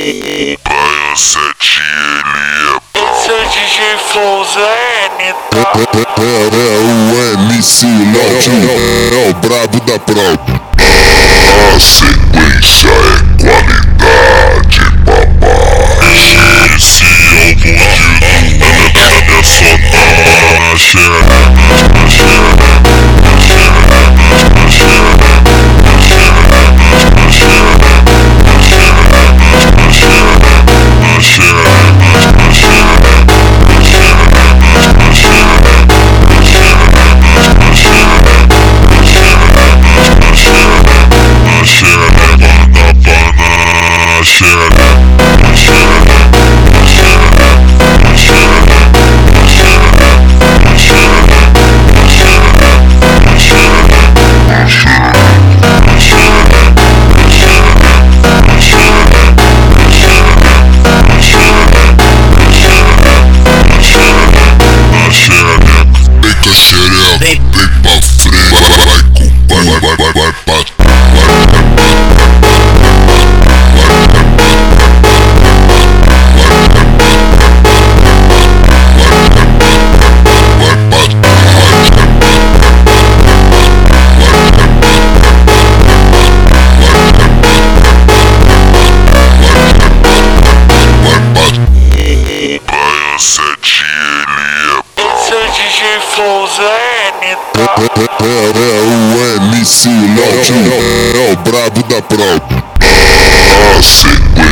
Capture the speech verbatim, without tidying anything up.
Praia sete, ele é Esse é o D J Flows, é N, tá? É, é o M C Léo, é o brabo da prova. A sequência é qualidade, papai. Esse é o bandido, ela é só dar na xereca, na xereca, na xereca, na xereca, na xereca, na xereca, na xereca, na xereca, na xereca, na vem pra frente, vai, vai, vai, vai, vai pra Praia sete, ele é Esse é o D J Flows, é N, tá? É, é o M C Léo, é o brabo da prova. a sequência.